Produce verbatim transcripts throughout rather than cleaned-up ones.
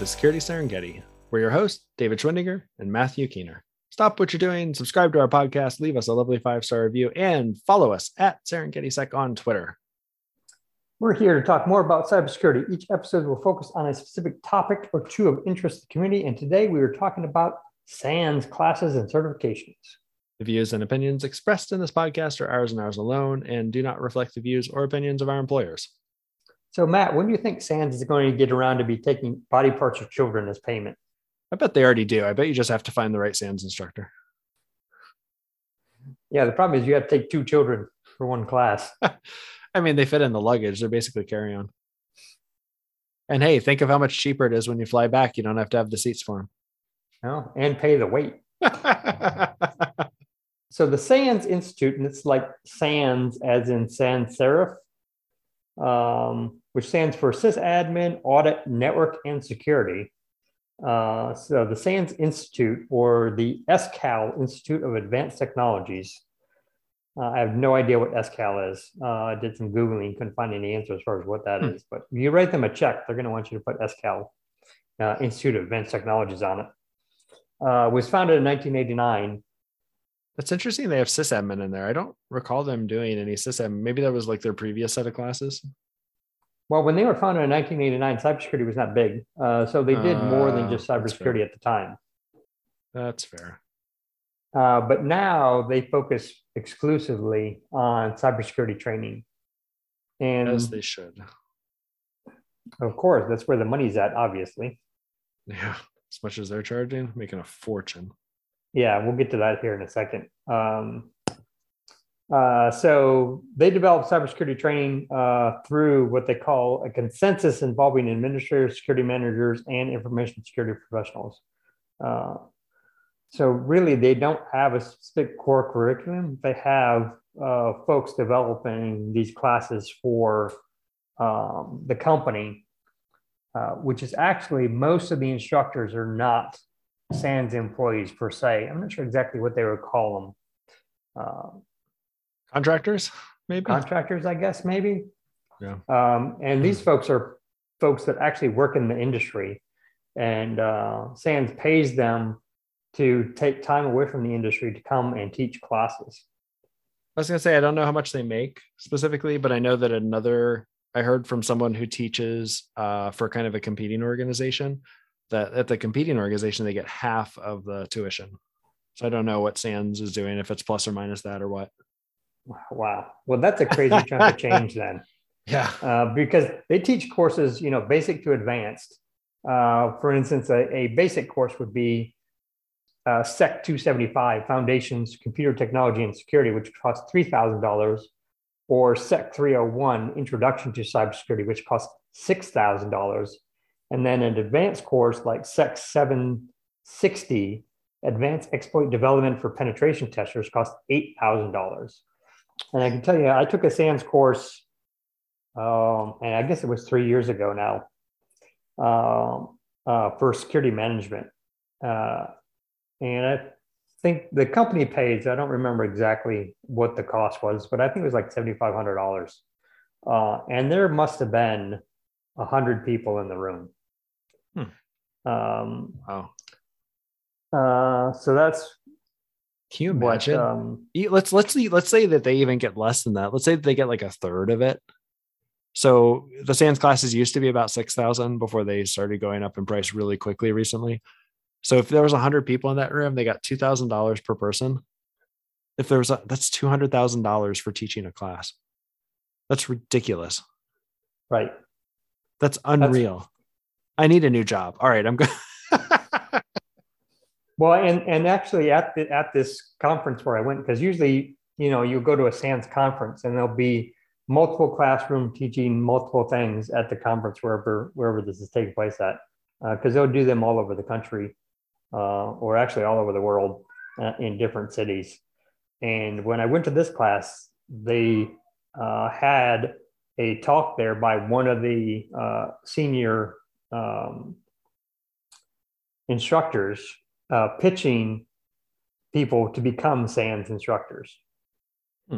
to Security Serengeti. We're your hosts, David Schwindiger and Matthew Keener. Stop what you're doing, subscribe to our podcast, leave us a lovely five-star review, and follow us at SerengetiSec on Twitter. We're here to talk more about cybersecurity. Each episode will focus on a specific topic or two of interest to the community, and today we are talking about SANS classes and certifications. The views and opinions expressed in this podcast are ours and ours alone and do not reflect the views or opinions of our employers. So, Matt, when do you think SANS is going to get around to be taking body parts of children as payment? I bet they already do. I bet you just have to find the right SANS instructor. Yeah, the problem is you have to take two children for one class. I mean, they fit in the luggage. They're basically carry-on. And hey, think of how much cheaper it is when you fly back. You don't have to have the seats for them. No, and pay the weight. So the SANS Institute, and it's like SANS as in sans serif, um, which stands for Sysadmin, Audit, Network, and Security. Uh, so the SANS Institute, or the S C A L, Institute of Advanced Technologies. Uh, I have no idea what S C A L is. Uh, I did some Googling, couldn't find any answer as far as what that hmm. is. But if you write them a check, they're going to want you to put S C A L, uh, Institute of Advanced Technologies, on it. Uh, was founded in nineteen eighty-nine. That's interesting. They have sysadmin in there. I don't recall them doing any sysadmin. Maybe that was like their previous set of classes. Well, when they were founded in nineteen eighty-nine, cybersecurity was not big. Uh, so they did uh, more than just cybersecurity at the time. That's fair. Uh, but now they focus exclusively on cybersecurity training. And as they should. Of course, that's where the money's at, obviously. Yeah, as much as they're charging, making a fortune. Yeah, we'll get to that here in a second. Um, uh, so they develop cybersecurity training uh, through what they call a consensus involving administrators, security managers, and information security professionals. Uh, so really, they don't have a specific core curriculum. They have uh, folks developing these classes for um, the company, uh, which is actually most of the instructors are not SANS employees per se. I'm not sure exactly what they would call them. Uh, Contractors, maybe? Contractors, I guess, maybe. Yeah. Um, and these folks are folks that actually work in the industry. And uh, SANS pays them to take time away from the industry to come and teach classes. I was going to say, I don't know how much they make specifically, but I know that another, I heard from someone who teaches uh, for kind of a competing organization, that at the competing organization, they get half of the tuition. So I don't know what SANS is doing, if it's plus or minus that or what. Wow. Well, that's a crazy chunk of change then. Yeah. Uh, because they teach courses, you know, basic to advanced. Uh, for instance, a, a basic course would be uh, S E C two seventy-five, Foundations, Computer Technology and Security, which costs three thousand dollars, or S E C three oh one, Introduction to Cybersecurity, which costs six thousand dollars. And then an advanced course like S E C seven sixty, Advanced Exploit Development for Penetration Testers, costs eight thousand dollars. And I can tell you, I took a SANS course, um, and I guess it was three years ago now, um, uh, for security management. Uh, and I think the company pays, I don't remember exactly what the cost was, but I think it was like seven thousand five hundred dollars. Uh, and there must have been one hundred people in the room. Hmm. Um, wow. Uh, so that's, can you imagine? What, um, let's let's see, let's say that they even get less than that. Let's say that they get like a third of it. So the SANS classes used to be about six thousand before they started going up in price really quickly recently. So if there was a hundred people in that room, they got two thousand dollars per person. If there was a, that's two hundred thousand dollars for teaching a class. That's ridiculous. Right. That's unreal. That's... I need a new job. All right, I'm good. Well, and, and actually at the, at this conference where I went, because usually, you know, you go to a SANS conference and there'll be multiple classroom teaching multiple things at the conference, wherever, wherever this is taking place at, because uh, they'll do them all over the country, uh, or actually all over the world uh, in different cities. And when I went to this class, they uh, had a talk there by one of the uh, senior um, instructors uh, pitching people to become SANS instructors. Hmm.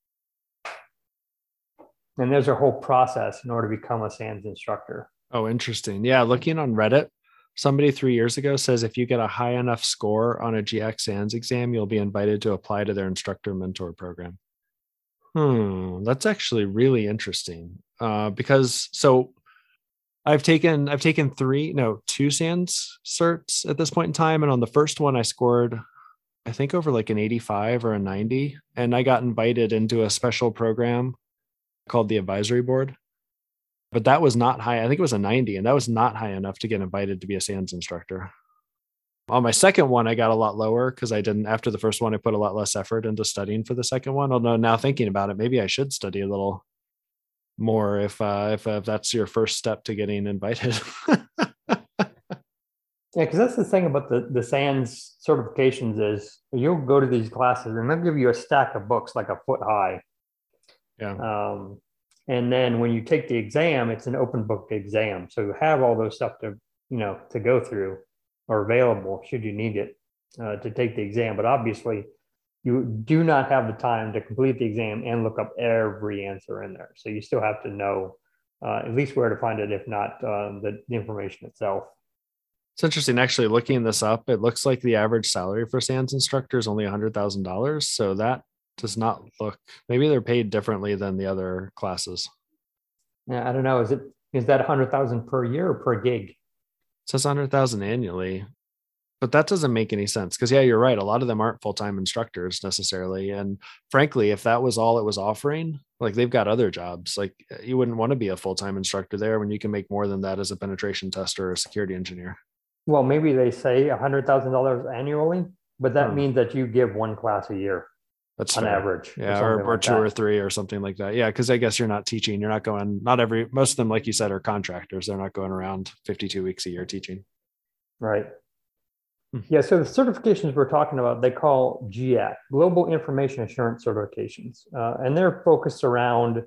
And there's a whole process in order to become a SANS instructor. Oh, interesting. Yeah, looking on Reddit, Somebody three years ago says if you get a high enough score on a G X SANS exam, you'll be invited to apply to their instructor mentor program. Hmm, that's actually really interesting. Uh, because so I've taken I've taken three, no, two SANS certs at this point in time, and on the first one I scored, I think, over like an eighty-five or a ninety, and I got invited into a special program called the advisory board. But that was not high. I think it was a ninety, and that was not high enough to get invited to be a SANS instructor. On my second one, I got a lot lower because I didn't, after the first one, I put a lot less effort into studying for the second one. Although now thinking about it, maybe I should study a little more if uh, if, uh, if that's your first step to getting invited. Yeah, because that's the thing about the, the SANS certifications is you'll go to these classes and they'll give you a stack of books like a foot high. Yeah. Um, and then when you take the exam, it's an open book exam. So you have all those stuff to, you know, to go through or available should you need it uh, to take the exam. But obviously you do not have the time to complete the exam and look up every answer in there. So you still have to know uh, at least where to find it, if not uh, the, the information itself. It's interesting, actually, looking this up. It looks like the average salary for SANS instructor is only one hundred thousand dollars. So that does not look, maybe they're paid differently than the other classes. Yeah, I don't know. Is it, is that one hundred thousand per year or per gig? It says one hundred thousand annually, but that doesn't make any sense because, yeah, you're right. A lot of them aren't full-time instructors necessarily. And frankly, if that was all it was offering, like they've got other jobs, like you wouldn't want to be a full-time instructor there when you can make more than that as a penetration tester or a security engineer. Well, maybe they say one hundred thousand dollars annually, but that Hmm. means that you give one class a year. That's on fair. average. Yeah, or, or, like two that. or three or something like that. Yeah, because I guess you're not teaching. You're not going, not every, most of them, like you said, are contractors. They're not going around fifty-two weeks a year teaching. Right. Yeah, so the certifications we're talking about, they call G A C, Global Information Assurance Certifications. Uh, and they're focused around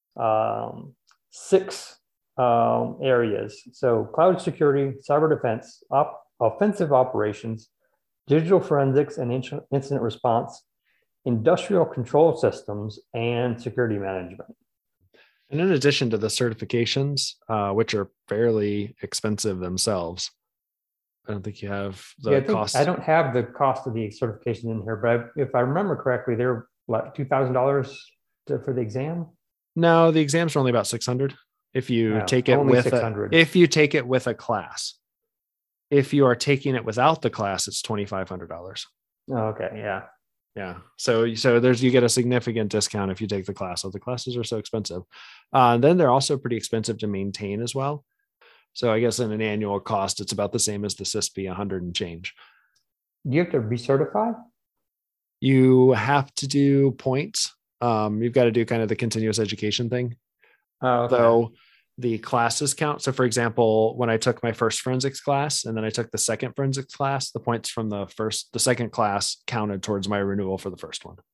um, six um, areas. So cloud security, cyber defense, op- offensive operations, digital forensics and in- incident response, industrial control systems, and security management. And in addition to the certifications, uh, which are fairly expensive themselves, I don't think you have the yeah, I think, cost. I don't have the cost of the certification in here, but I, if I remember correctly, they're like two thousand dollars for the exam. No, the exams are only about six hundred if you No, take it only with six a, hundred. if you take it with a class. If you are taking it without the class, it's twenty-five hundred dollars. Oh, okay, yeah. Yeah. So, so there's, you get a significant discount if you take the class. So the classes are so expensive. Uh, then they're also pretty expensive to maintain as well. So I guess in an annual cost, it's about the same as the C I S P, a hundred and change. Do you have to recertify? You have to do points. Um, you've got to do kind of the continuous education thing. Oh, okay. Though the classes count. So for example, when I took my first forensics class and then I took the second forensics class, the points from the first, the second class counted towards my renewal for the first one.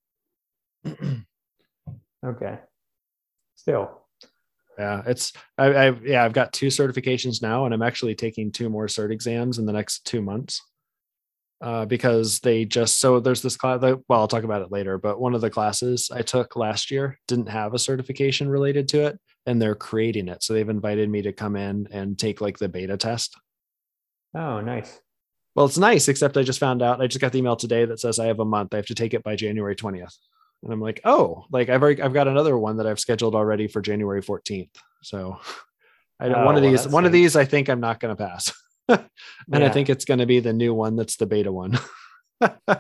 Okay. Still. Yeah, it's, I, I've, yeah, I've got two certifications now, and I'm actually taking two more cert exams in the next two months. Uh, because they just, so there's this class, well, I'll talk about it later, but one of the classes I took last year didn't have a certification related to it, and they're creating it. So they've invited me to come in and take like the beta test. Oh, nice. Well, it's nice, except I just found out, I just got the email today that says I have a month. I have to take it by January twentieth. And I'm like, oh, like I've already, I've got another one that I've scheduled already for January fourteenth. So I don't, Oh, one of well, these, that one of stinks. these, I think I'm not going to pass. And Yeah. I think it's going to be the new one. That's the beta one. Oh,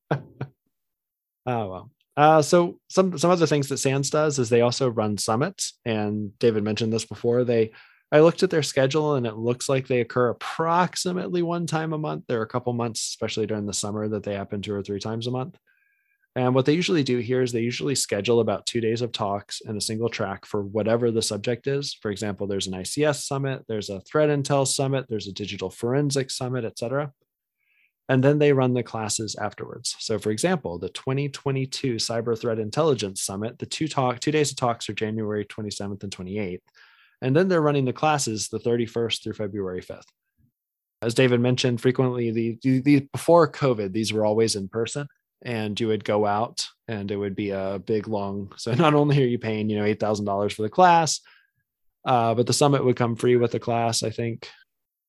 well. Uh, so some, some other things that SANS does is they also run summits, and David mentioned this before. They, I looked at their schedule and it looks like they occur approximately one time a month. There are a couple months, especially during the summer, that they happen two or three times a month. And what they usually do here is they usually schedule about two days of talks and a single track for whatever the subject is. For example, there's an I C S summit, there's a threat intel summit, there's a digital forensics summit, et cetera. And then they run the classes afterwards. So for example, the twenty twenty-two Cyber Threat Intelligence Summit, the two talk, two days of talks are January twenty-seventh and twenty-eighth. And then they're running the classes the thirty-first through February fifth. As David mentioned, frequently the, the before COVID, these were always in person, and you would go out and it would be a big long. So not only are you paying, you know, eight thousand dollars for the class, uh, but the summit would come free with the class, I think.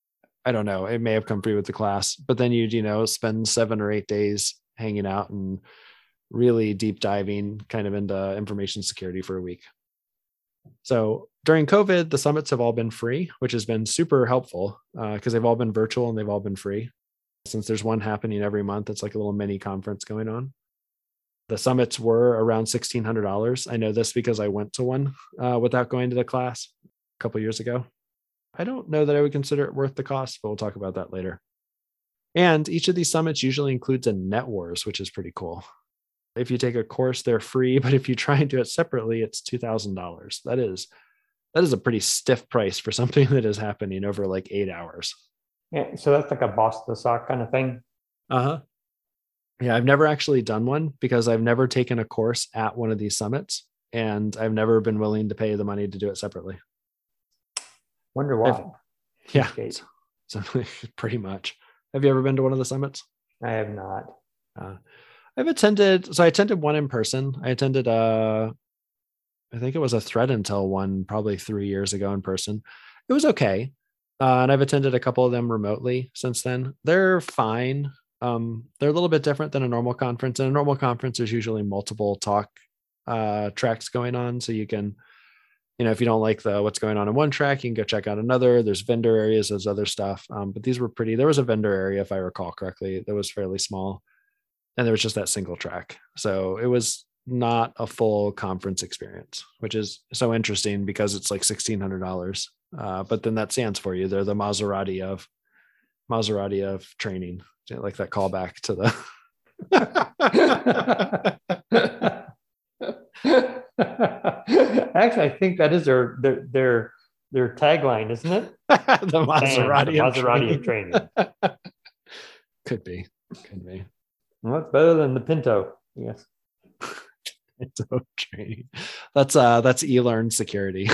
I don't know, it may have come free with the class, but then you'd, you know, spend seven or eight days hanging out and really deep diving kind of into information security for a week. So during COVID, the summits have all been free, which has been super helpful because uh, they've all been virtual and they've all been free. Since there's one happening every month, it's like a little mini conference going on. The summits were around sixteen hundred dollars. I know this because I went to one uh, without going to the class a couple of years ago. I don't know that I would consider it worth the cost, but we'll talk about that later. And each of these summits usually includes a NetWars, which is pretty cool. If you take a course, they're free, but if you try and do it separately, it's two thousand dollars. That is, that is a pretty stiff price for something that is happening over like eight hours. Yeah, so that's like a boss to the sock kind of thing. Uh-huh. Yeah, I've never actually done one because I've never taken a course at one of these summits, and I've never been willing to pay the money to do it separately. Wonder why. I've, yeah, so, pretty much. Have you ever been to one of the summits? I have not. Uh, I've attended, so I attended one in person. I attended, uh, I think it was a Threat Intel one probably three years ago in person. It was okay. Uh, and I've attended a couple of them remotely since then. They're fine. Um, they're a little bit different than a normal conference. In a normal conference, there's usually multiple talk uh, tracks going on. So you can, you know, if you don't like the what's going on in one track, you can go check out another. There's vendor areas, there's other stuff. Um, but these were pretty, there was a vendor area, if I recall correctly, that was fairly small. And there was just that single track. So it was not a full conference experience, which is so interesting because it's like sixteen hundred dollars. Uh, but then that stands for you. They're the Maserati of Maserati of training, like that callback to the. Actually, I think that is their their their, their tagline, isn't it? the Maserati, the Maserati of training. Of training. Could be, could be. Well, it's better than the Pinto, yes. Pinto training. That's uh, that's eLearn security.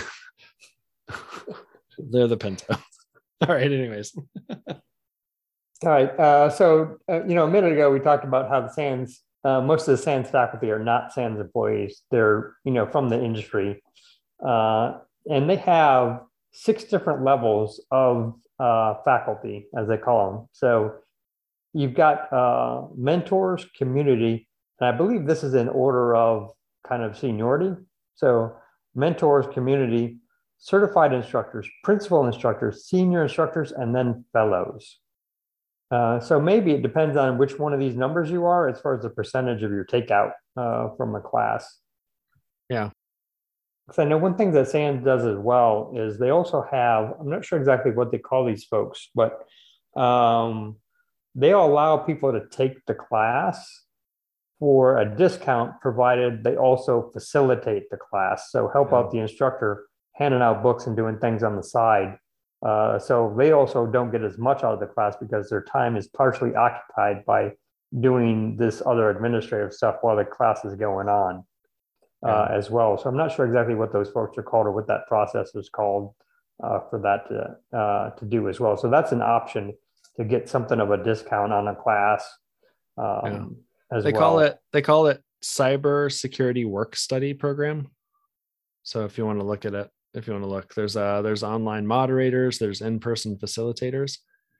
They're the Pinto. All right. Anyways. All right. Uh, so, uh, you know, a minute ago, we talked about how the SANS, uh, most of the SANS faculty are not SANS employees. They're, you know, from the industry. Uh, and they have six different levels of uh, faculty, as they call them. So you've got uh, mentors, community, and I believe this is in order of kind of seniority. So mentors, community, certified instructors, principal instructors, senior instructors, and then fellows. Uh, so maybe it depends on which one of these numbers you are as far as the percentage of your takeout uh, from a class. Yeah. Because I know one thing that SANS does as well is they also have, I'm not sure exactly what they call these folks, but um, they allow people to take the class for a discount provided they also facilitate the class. So help yeah. out the instructor handing out books and doing things on the side. Uh, so they also don't get as much out of the class because their time is partially occupied by doing this other administrative stuff while the class is going on uh, yeah. as well. So I'm not sure exactly what those folks are called or what that process is called uh, for that to, uh, to do as well. So that's an option to get something of a discount on a class um, yeah. as they well. Call it, they call it Cyber Security Work Study Program. So if you want to look at it, if you want to look, there's uh there's online moderators, there's in-person facilitators,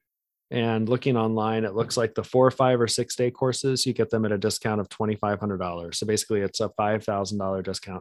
and looking online, it looks like the four, five, or six day courses, you get them at a discount of twenty-five hundred dollars. So basically, it's a five thousand dollars discount.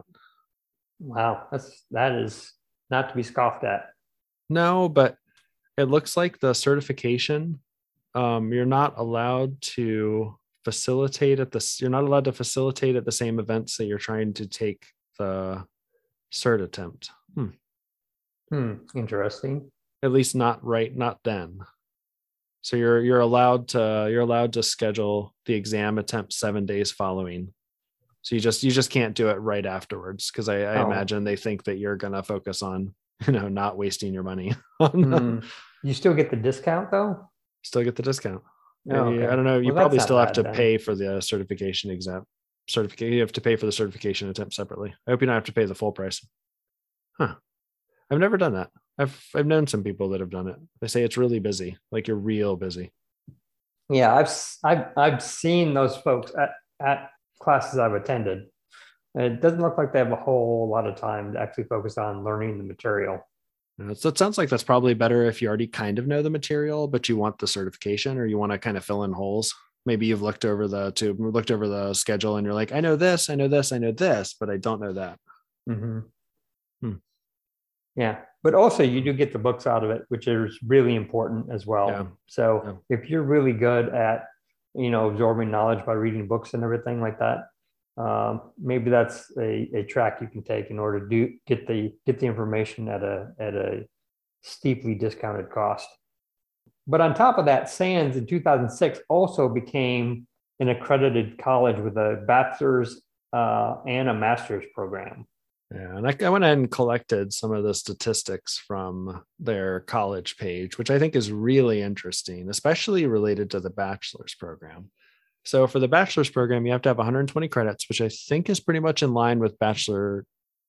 Wow, that's that is not to be scoffed at. No, but it looks like the certification, um, you're not allowed to facilitate at this. You're not allowed to facilitate at the same events that you're trying to take the cert attempt. Hmm. Hmm. Interesting. At least not right, not then. So you're you're allowed to you're allowed to schedule the exam attempt seven days following. So you just you just can't do it right afterwards because I, I oh. imagine they think that you're gonna focus on you know not wasting your money. Hmm. You still get the discount though. Still get the discount. Oh, okay. I don't know. You well, probably still have bad, to then. pay for the certification exam. Certificate. You have to pay for the certification attempt separately. I hope you don't have to pay the full price. Huh. I've never done that. I've I've known some people that have done it. They say it's really busy, like you're real busy. Yeah, I've I've I've seen those folks at, at classes I've attended. And it doesn't look like they have a whole lot of time to actually focus on learning the material. Uh, So it sounds like that's probably better if you already kind of know the material, but you want the certification or you want to kind of fill in holes. Maybe you've looked over the to looked over the schedule and you're like, I know this, I know this, I know this, but I don't know that. Mm-hmm. Hmm. Yeah. But also, you do get the books out of it, which is really important as well. Yeah. So Yeah. if you're really good at, you know, absorbing knowledge by reading books and everything like that, um, maybe that's a, a track you can take in order to do get the get the information at a at a steeply discounted cost. But on top of that, SANS in two thousand six also became an accredited college with a bachelor's uh, and a master's program. Yeah, and I, I went ahead and collected some of the statistics from their college page, which I think is really interesting, especially related to the bachelor's program. So for the bachelor's program, you have to have one hundred twenty credits, which I think is pretty much in line with bachelor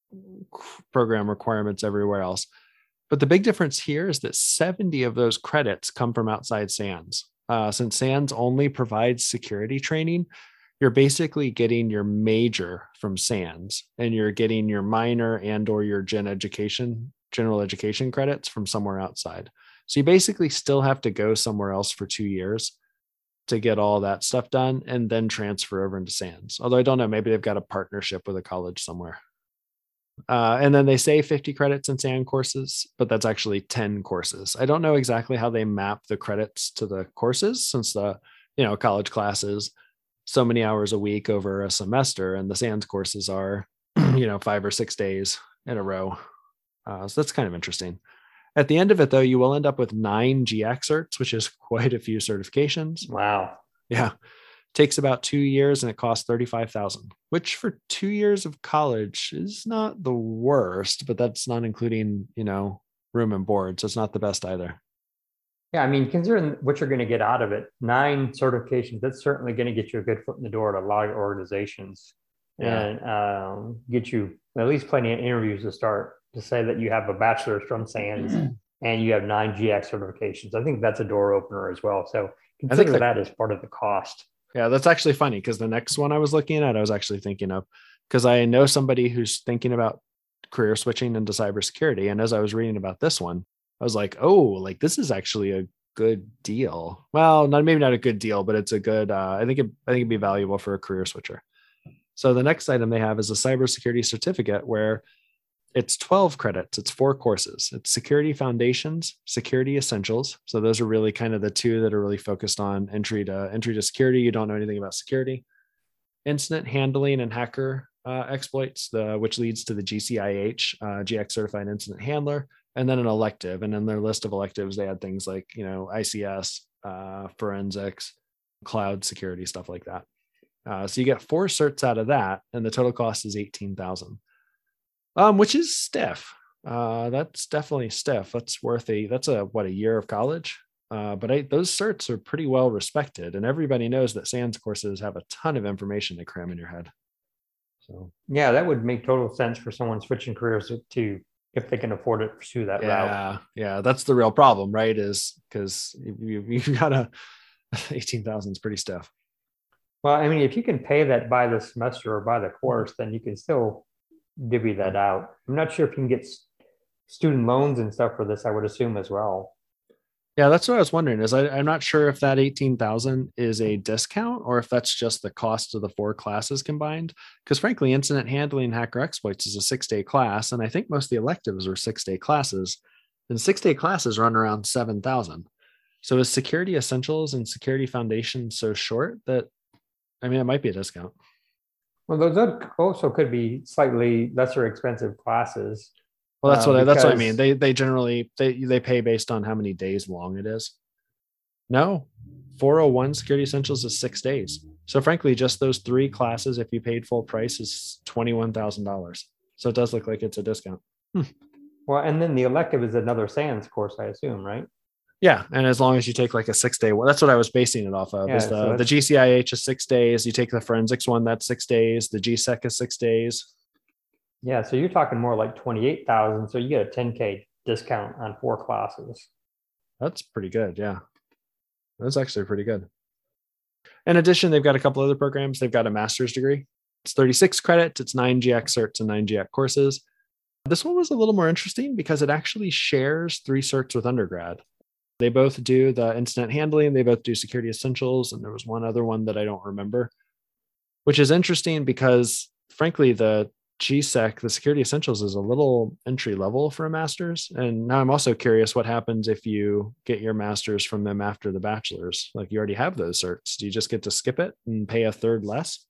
program requirements everywhere else. But the big difference here is that seventy of those credits come from outside SANS. Uh, since SANS only provides security training, you're basically getting your major from SANS and you're getting your minor and or your gen education, general education credits from somewhere outside. So you basically still have to go somewhere else for two years to get all that stuff done and then transfer over into SANS. Although I don't know, maybe they've got a partnership with a college somewhere. Uh, and then they say fifty credits in SAN courses, but that's actually ten courses. I don't know exactly how they map the credits to the courses since the, you know, college classes, so many hours a week over a semester, and the SANS courses are, you know, five or six days in a row. Uh, so that's kind of interesting. At the end of it, though, you will end up with nine G X certs, which is quite a few certifications. Wow. Yeah. Takes about two years and it costs thirty-five thousand dollars, which for two years of college is not the worst, but that's not including, you know, room and board. So it's not the best either. Yeah, I mean, considering what you're going to get out of it, nine certifications, that's certainly going to get you a good foot in the door at a lot of organizations Yeah. and um, get you at least plenty of interviews to start to say that you have a bachelor's from SANS and you have nine G X certifications. I think that's a door opener as well. So I think consider that, that as part of the cost. yeah, that's actually funny because the next one I was looking at, I was actually thinking of because I know somebody who's thinking about career switching into cybersecurity. And as I was reading about this one, I was like, oh, like this is actually a good deal. Well, not maybe not a good deal, but it's a good. Uh, I think it, I think it'd be valuable for a career switcher. So the next item they have is a cybersecurity certificate where it's twelve credits. It's four courses. It's security foundations, security essentials. So those are really kind of the two that are really focused on entry to entry to security. You don't know anything about security, incident handling and hacker uh, exploits, the, which leads to the G C I H, uh, G X certified incident handler, and then an elective. And in their list of electives, they had things like, you know, I C S, uh, forensics, cloud security, stuff like that. Uh, so you get four certs out of that, and the total cost is eighteen thousand, um, which is stiff. Uh, that's definitely stiff. That's worth a that's a what a year of college. Uh, but I, those certs are pretty well respected, and everybody knows that SANS courses have a ton of information to cram in your head. So Yeah, that would make total sense for someone switching careers to, if they can afford it, pursue that route. yeah, yeah, that's the real problem, right? Is because you you got a eighteen thousand is pretty stiff. Well, I mean, if you can pay that by the semester or by the course, then you can still divvy that out. I'm not sure if you can get s- student loans and stuff for this, I would assume as well. Yeah, that's what I was wondering. Is I, I'm not sure if that eighteen thousand is a discount or if that's just the cost of the four classes combined. Because frankly, incident handling and hacker exploits is a six day class, and I think most of the electives are six day classes, and six day classes run around seven thousand. So is security essentials and security foundation so short that I mean it might be a discount? Well, those are- also could be slightly lesser expensive classes Well, that's uh, what I, that's what I mean. because, They they generally they they pay based on how many days long it is. No, four oh one Security Essentials is six days. So frankly, just those three classes, if you paid full price, is twenty-one thousand dollars. So it does look like it's a discount. Hmm. well, and then the elective is another SANS course, I assume, right? Yeah, and as long as you take like a six day, well, that's what I was basing it off of. Yeah, Is the so the that's, G C I H is six days. You take the forensics one, that's six days. The G SEC is six days. yeah, so you're talking more like twenty-eight thousand. So you get a ten K discount on four classes. That's pretty good. Yeah, that's actually pretty good. In addition, they've got a couple other programs. They've got a master's degree. It's thirty-six credits. It's nine G X certs and nine G X courses. This one was a little more interesting because it actually shares three certs with undergrad. They both do the incident handling, they both do security essentials, and there was one other one that I don't remember, which is interesting because, frankly, the G SEC, the security essentials, is a little entry level for a master's. And now I'm also curious what happens if you get your master's from them after the bachelor's. Like, you already have those certs. Do you just get to skip it and pay a third less?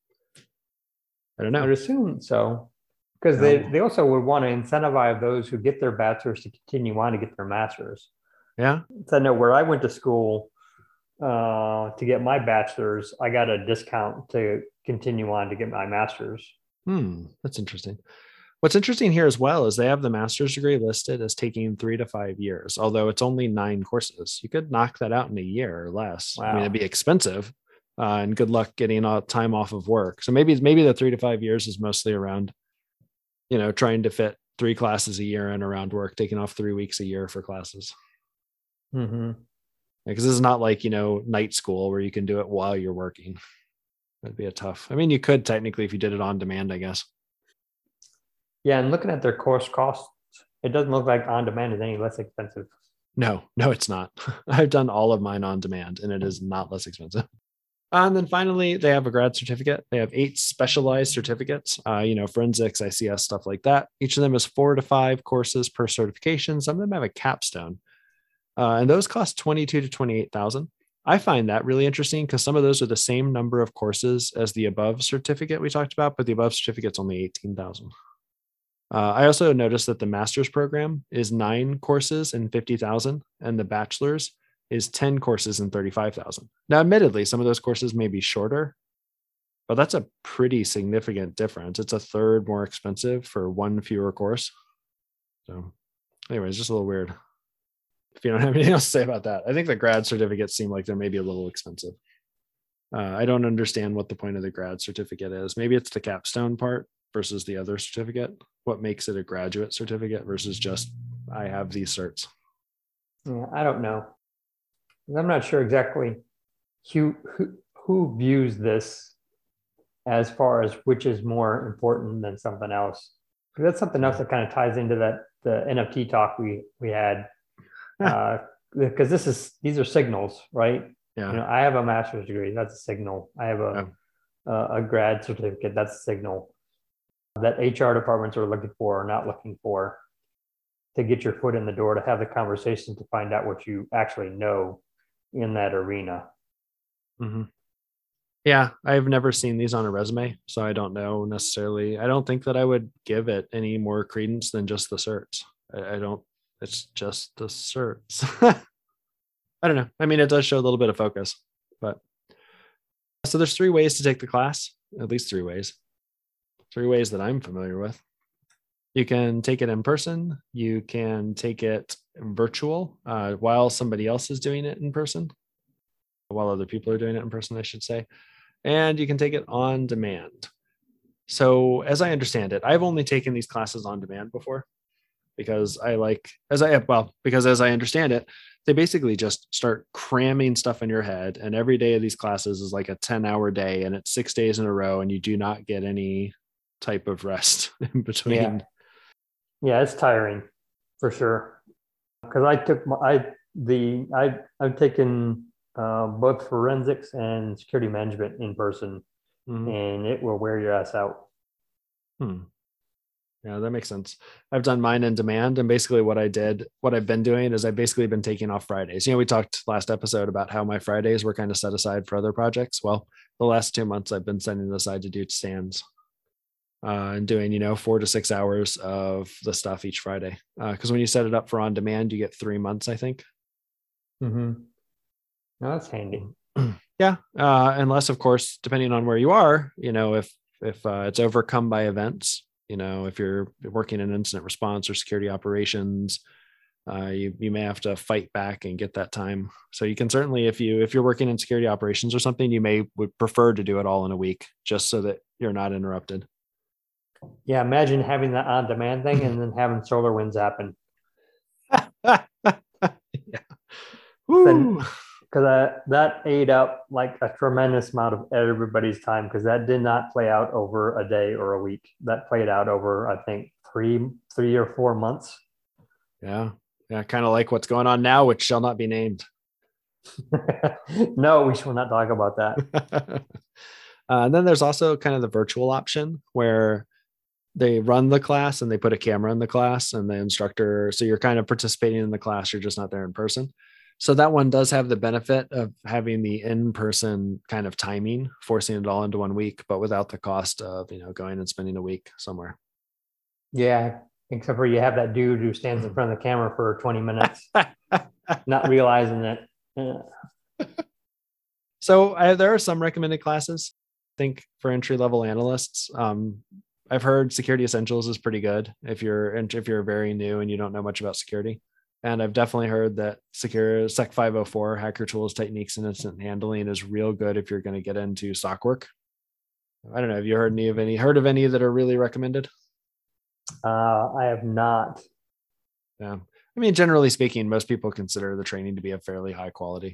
I don't know. I'd assume so. Because No. they, they also would want to incentivize those who get their bachelor's to continue on to get their master's. Yeah. So I know where I went to school uh, to get my bachelor's, I got a discount to continue on to get my master's. Hmm. That's interesting. What's interesting here as well is they have the master's degree listed as taking three to five years, although it's only nine courses. You could knock that out in a year or less. Wow. I mean, it'd be expensive, uh, and good luck getting all time off of work. So maybe maybe the three to five years is mostly around, you know, trying to fit three classes a year in around work, taking off three weeks a year for classes. Mm-hmm. Because this is not like, you know, night school where you can do it while you're working. That'd be a tough. I mean, you could technically if you did it on demand, I guess. Yeah, and looking at their course costs, it doesn't look like on demand is any less expensive. No, no, it's not. I've done all of mine on demand and it is not less expensive. And then finally, they have a grad certificate. They have eight specialized certificates, uh, you know, forensics, I C S, stuff like that. Each of them is four to five courses per certification. Some of them have a capstone. Uh, and those cost twenty-two to twenty-eight thousand. I find that really interesting because some of those are the same number of courses as the above certificate we talked about, but the above certificate's only eighteen thousand. Uh, I also noticed that the master's program is nine courses and fifty thousand, and the bachelor's is ten courses and thirty-five thousand. Now, admittedly, some of those courses may be shorter, but that's a pretty significant difference. It's a third more expensive for one fewer course. So anyways, just a little weird. If you don't have anything else to say about that, I think the grad certificates seem like they're maybe a little expensive. Uh, I don't understand what the point of the grad certificate is. Maybe it's the capstone part versus the other certificate. What makes it a graduate certificate versus just, I have these certs? Yeah, I don't know. I'm not sure exactly who, who, who views this as far as which is more important than something else. Because that's something else that kind of ties into that the N F T talk we we had. Uh, because this is these are signals, right? Yeah. You know, I have a master's degree. That's a signal. I have a yeah. a, a grad certificate. That's a signal that H R departments are looking for or not looking for to get your foot in the door, to have the conversation, to find out what you actually know in that arena. Mm-hmm. Yeah, I've never seen these on a resume, so I don't know necessarily. I don't think that I would give it any more credence than just the certs. I, I don't. It's just the certs. I don't know. I mean, it does show a little bit of focus, but so there's three ways to take the class, at least three ways. Three ways that I'm familiar with. You can take it in person. You can take it virtual uh, while somebody else is doing it in person, while other people are doing it in person, I should say. And you can take it on demand. So as I understand it, I've only taken these classes on demand before because I like, as I, well, because as I understand it, they basically just start cramming stuff in your head. And every day of these classes is like a ten hour day and it's six days in a row and you do not get any type of rest in between. Yeah, yeah, it's tiring for sure. Because I took my, I, the, I, I've taken uh, both forensics and security management in person, mm-hmm. and it will wear your ass out. Hmm. Yeah, that makes sense. I've done mine in demand, and basically what I did, what I've been doing is I've basically been taking off Fridays. You know, we talked last episode about how my Fridays were kind of set aside for other projects. Well, the last two months I've been setting aside to do stands uh, and doing, you know, four to six hours of the stuff each Friday. Because uh, when you set it up for on demand, you get three months, I think. Mm-hmm. No, that's handy. Yeah, uh, unless of course, depending on where you are, you know, if if uh, it's overcome by events. You know, if you're working in incident response or security operations, uh, you you may have to fight back and get that time. So you can certainly, if you if you're working in security operations or something, you may would prefer to do it all in a week, just so that you're not interrupted. Yeah, imagine having that on-demand thing and then having SolarWinds happen. Yeah. Woo. Then, because that that ate up like a tremendous amount of everybody's time because that did not play out over a day or a week. That played out over, I think, three three or four months. Yeah. Yeah. Kind of like what's going on now, which shall not be named. No, we shall not talk about that. uh, and then there's also kind of the virtual option where they run the class and they put a camera in the class and the instructor. So you're kind of participating in the class. You're just not there in person. So that one does have the benefit of having the in-person kind of timing, forcing it all into one week, but without the cost of, you know, going and spending a week somewhere. Yeah, except for you have that dude who stands in front of the camera for twenty minutes, not realizing it. Yeah. So I, there are some recommended classes, I think, for entry-level analysts. Um, I've heard Security Essentials is pretty good if you're if you're very new and you don't know much about security. And I've definitely heard that Secure Sec five oh four, Hacker Tools, Techniques, and Incident Handling is real good if you're going to get into S O C work. I don't know. Have you heard any of any heard of any that are really recommended? Uh, I have not. Yeah. I mean, generally speaking, most people consider the training to be of fairly high quality.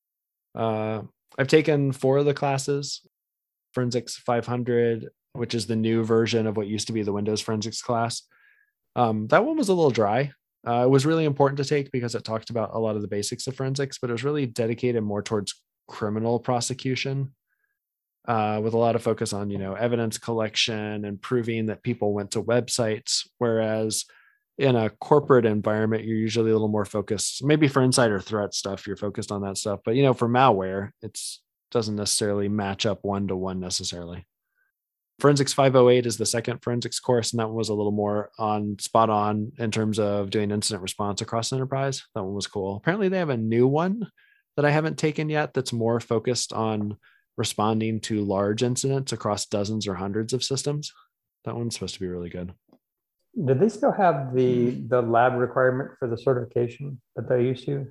Uh, I've taken four of the classes. Forensics five hundred, which is the new version of what used to be the Windows Forensics class. Um, that one was a little dry. Uh, it was really important to take because it talked about a lot of the basics of forensics, but it was really dedicated more towards criminal prosecution, uh, with a lot of focus on, you know, evidence collection and proving that people went to websites. Whereas in a corporate environment, you're usually a little more focused, maybe for insider threat stuff, you're focused on that stuff. But, you know, for malware, it's doesn't necessarily match up one to one necessarily. Forensics five oh eight is the second forensics course, and that one was a little more on spot on in terms of doing incident response across enterprise. That one was cool. Apparently they have a new one that I haven't taken yet that's more focused on responding to large incidents across dozens or hundreds of systems. That one's supposed to be really good. Do they still have the the lab requirement for the certification that they used to?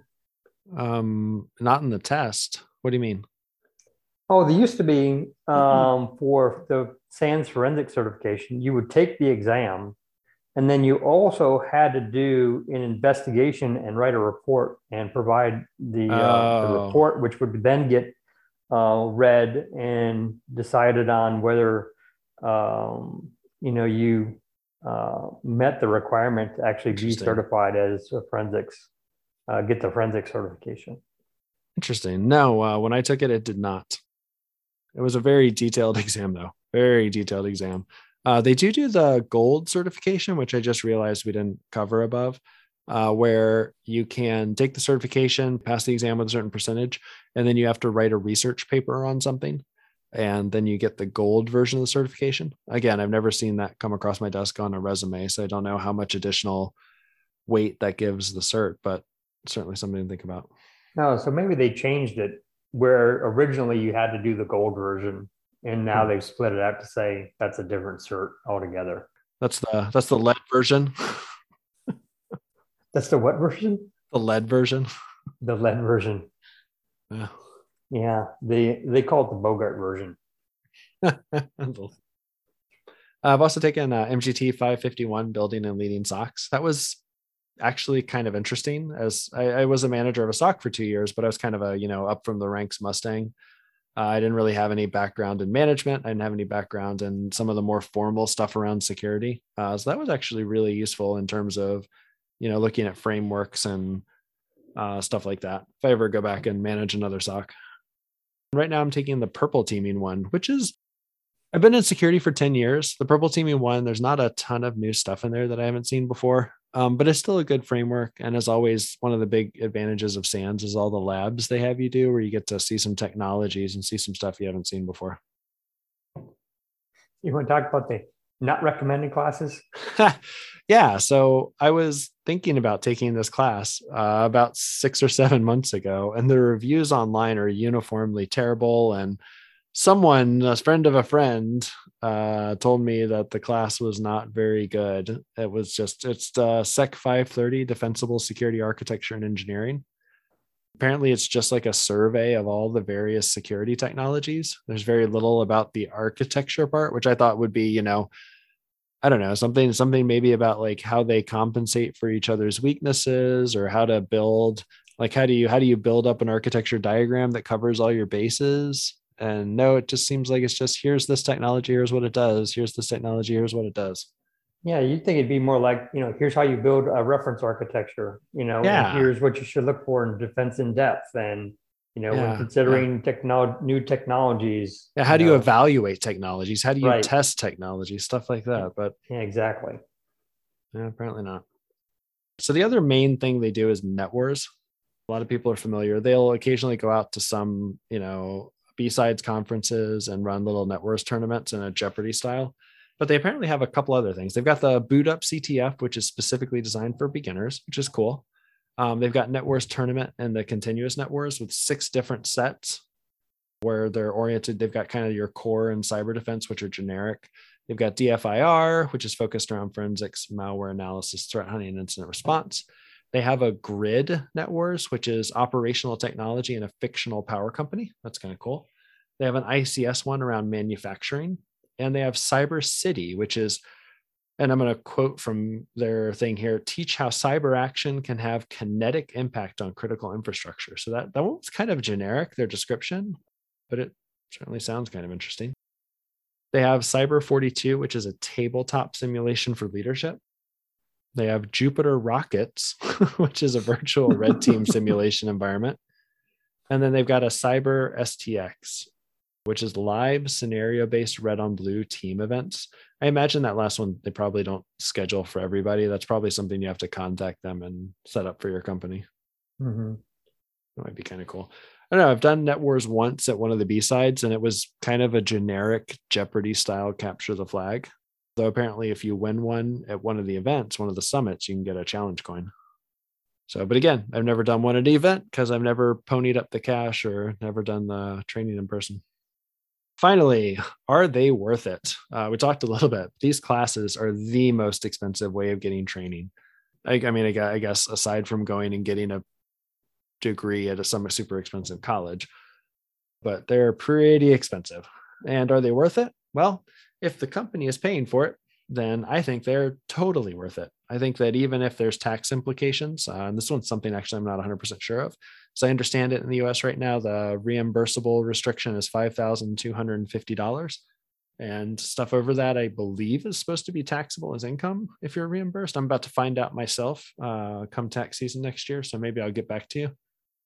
Um, not in the test. What do you mean? Oh, they used to be um, for the SANS forensic certification. You would take the exam, and then you also had to do an investigation and write a report and provide the, Oh. uh, the report, which would then get uh, read and decided on whether um, you know you uh, met the requirement to actually be certified as a forensics, uh, get the forensic certification. Interesting. No, uh, when I took it, it did not. It was a very detailed exam, though. Very detailed exam. Uh, they do do the gold certification, which I just realized we didn't cover above, uh, where you can take the certification, pass the exam with a certain percentage, and then you have to write a research paper on something. And then you get the gold version of the certification. Again, I've never seen that come across my desk on a resume, so I don't know how much additional weight that gives the cert, but certainly something to think about. No, so maybe they changed it where originally you had to do the gold version, and now hmm. they've split it out to say that's a different cert altogether. That's the that's the lead version. That's the what version? The lead version. The lead version. Yeah. Yeah. They they call it the Bogart version. I've also taken uh, M G T five fifty-one, building and leading S O Cs. That was actually kind of interesting, as I, I was a manager of a S O C for two years, but I was kind of a, you know, up from the ranks Mustang. Uh, I didn't really have any background in management. I didn't have any background in some of the more formal stuff around security. Uh, so that was actually really useful in terms of, you know, looking at frameworks and uh, stuff like that, if I ever go back and manage another S O C. Right now I'm taking the purple teaming one, which is, I've been in security for ten years. The purple teaming one, there's not a ton of new stuff in there that I haven't seen before. Um, but it's still a good framework. And as always, one of the big advantages of SANS is all the labs they have you do, where you get to see some technologies and see some stuff you haven't seen before. You want to talk about the not recommended classes? Yeah. So I was thinking about taking this class uh, about six or seven months ago, and the reviews online are uniformly terrible. And someone, a friend of a friend, uh, told me that the class was not very good. It was just, it's the Sec five thirty, Defensible Security Architecture and Engineering. Apparently, it's just like a survey of all the various security technologies. There's very little about the architecture part, which I thought would be, you know, I don't know, something, something maybe about like how they compensate for each other's weaknesses, or how to build Like, how do you how do you build up an architecture diagram that covers all your bases? And no, it just seems like it's just, here's this technology, here's what it does. Here's this technology, here's what it does. Yeah, you'd think it'd be more like, you know, here's how you build a reference architecture, you know, and Yeah. here's what you should look for in defense in depth. And, you know, when Yeah. Yeah. considering technology, new technologies. Yeah. How you do you know, evaluate technologies? How do you right. test technology? Stuff like that. But Yeah, exactly. yeah, apparently not. So the other main thing they do is Net Wars. A lot of people are familiar. They'll occasionally go out to some, you know, B-sides conferences and run little Net Wars tournaments in a Jeopardy style. But they apparently have a couple other things. They've got the Boot Up C T F, which is specifically designed for beginners, which is cool. Um, they've got Net Wars Tournament and the Continuous Net Wars with six different sets where they're oriented. They've got kind of your core and cyber defense, which are generic. They've got D F I R, which is focused around forensics, malware analysis, threat hunting, and incident response. They have a Grid Net Wars, which is operational technology in a fictional power company. That's kind of cool. They have an I C S one around manufacturing. And they have Cyber City, which is, and I'm going to quote from their thing here, teach how cyber action can have kinetic impact on critical infrastructure. So that, that one's kind of generic, their description, but it certainly sounds kind of interesting. They have Cyber forty-two, which is a tabletop simulation for leadership. They have Jupiter Rockets, which is a virtual red team simulation environment. And then they've got a Cyber S T X, which is live scenario-based red on blue team events. I imagine that last one, they probably don't schedule for everybody. That's probably something you have to contact them and set up for your company. Mm-hmm. That might be kind of cool. I don't know. I've done Net Wars once at one of the B-sides, and it was kind of a generic Jeopardy style capture the flag. Though apparently if you win one at one of the events, one of the summits, you can get a challenge coin. So, but again, I've never done one at an event because I've never ponied up the cash or never done the training in person. Finally, are they worth it? Uh, we talked a little bit. These classes are the most expensive way of getting training. I, I mean, I, I guess aside from going and getting a degree at a some super expensive college, but they're pretty expensive. And are they worth it? Well, if the company is paying for it, then I think they're totally worth it. I think that even if there's tax implications, uh, and this one's something actually I'm not one hundred percent sure of. So I understand it in the U S right now, the reimbursable restriction is five thousand two hundred fifty dollars. And stuff over that, I believe, is supposed to be taxable as income if you're reimbursed. I'm about to find out myself uh, come tax season next year. So maybe I'll get back to you.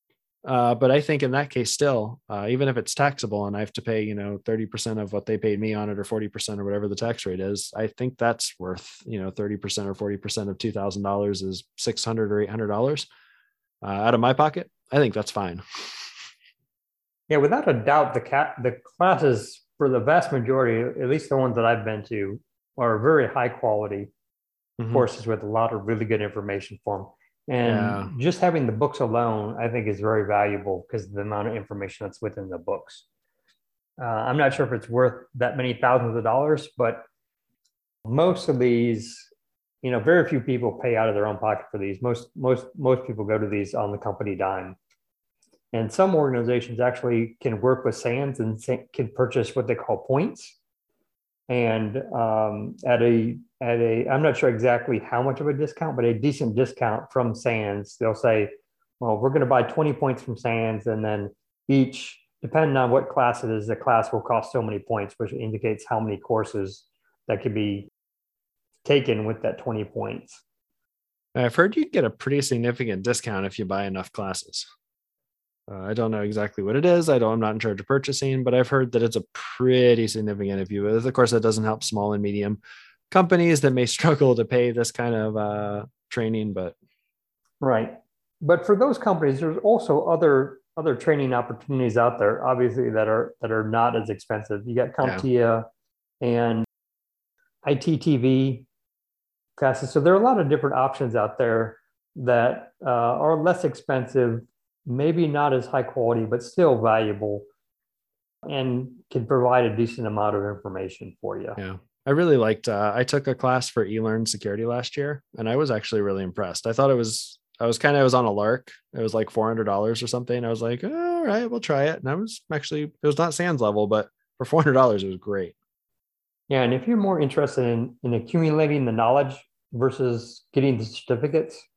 Uh, but I think in that case, still, uh, even if it's taxable and I have to pay, you know, thirty percent of what they paid me on it or forty percent or whatever the tax rate is, I think that's worth, you know, thirty percent or forty percent of two thousand dollars is six hundred dollars or eight hundred dollars uh, out of my pocket. I think that's fine. Yeah, without a doubt, the cat, the classes for the vast majority, at least the ones that I've been to, are very high quality mm-hmm. courses with a lot of really good information for them. And yeah. just having the books alone, I think, is very valuable because of the amount of information that's within the books. Uh, I'm not sure if it's worth that many thousands of dollars, but most of these, you know, very few people pay out of their own pocket for these. Most, most, most people go to these on the company dime. And some organizations actually can work with SANS and can purchase what they call points. And um, at a, at a, I'm not sure exactly how much of a discount, but a decent discount from SANS. They'll say, well, we're going to buy twenty points from SANS, and then each, depending on what class it is, the class will cost so many points, which indicates how many courses that could be taken with that twenty points. I've heard you get a pretty significant discount if you buy enough classes. Uh, I don't know exactly what it is. I don't, I'm not in charge of purchasing, but I've heard that it's a pretty significant if you, of course, that doesn't help small and medium companies that may struggle to pay this kind of uh, training, but. Right. But for those companies, there's also other, other training opportunities out there, obviously, that are, that are not as expensive. You got CompTIA yeah. and I T T V classes. So there are a lot of different options out there that uh, are less expensive, maybe not as high quality, but still valuable and can provide a decent amount of information for you. Yeah. I really liked, uh, I took a class for eLearn security last year, and I was actually really impressed. I thought it was, I was kind of, I was on a lark. It was like four hundred dollars or something. I was like, all right, we'll try it. And I was actually, it was not SANS level, but for four hundred dollars, it was great. Yeah. And if you're more interested in, in accumulating the knowledge versus getting the certificates,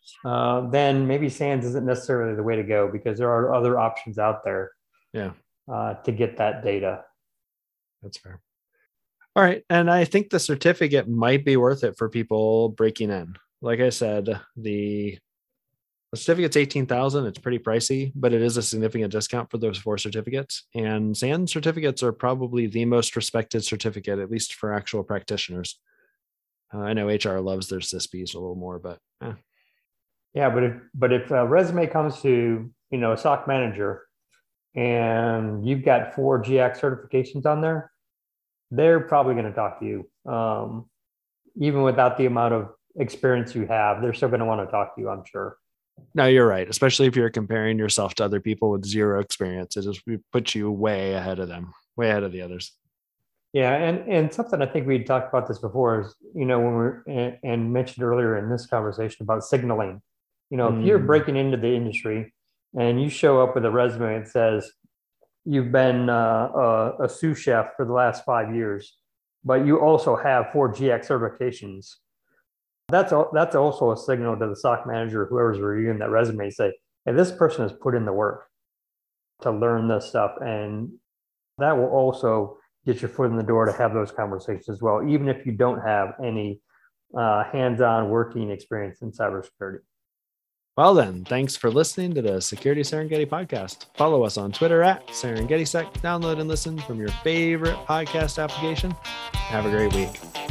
uh, then maybe SANS isn't necessarily the way to go, because there are other options out there. Yeah. Uh, to get that data. That's fair. All right. And I think the certificate might be worth it for people breaking in. Like I said, the, the certificate's eighteen thousand dollars. It's pretty pricey, but it is a significant discount for those four certificates. And SANS certificates are probably the most respected certificate, at least for actual practitioners. Uh, I know H R loves their C I S Ps a little more, but eh. Yeah, but if but if a resume comes to, you know, a S O C manager and you've got four G A C certifications on there, they're probably going to talk to you. Um, even without the amount of experience you have, they're still going to want to talk to you, I'm sure. No, you're right. Especially if you're comparing yourself to other people with zero experience, it just puts you way ahead of them, way ahead of the others. Yeah, and and something I think we talked about this before is, you know, when we're and, and mentioned earlier in this conversation about signaling. You know, mm. if you're breaking into the industry and you show up with a resume that says you've been uh, a, a sous chef for the last five years, but you also have four G A C certifications, that's a, that's also a signal to the S O C manager, whoever's reviewing that resume, say, hey, this person has put in the work to learn this stuff, and that will also get your foot in the door to have those conversations as well, even if you don't have any uh, hands-on working experience in cybersecurity. Well then, thanks for listening to the Security Serengeti podcast. Follow us on Twitter at SerengetiSec. Download and listen from your favorite podcast application. Have a great week.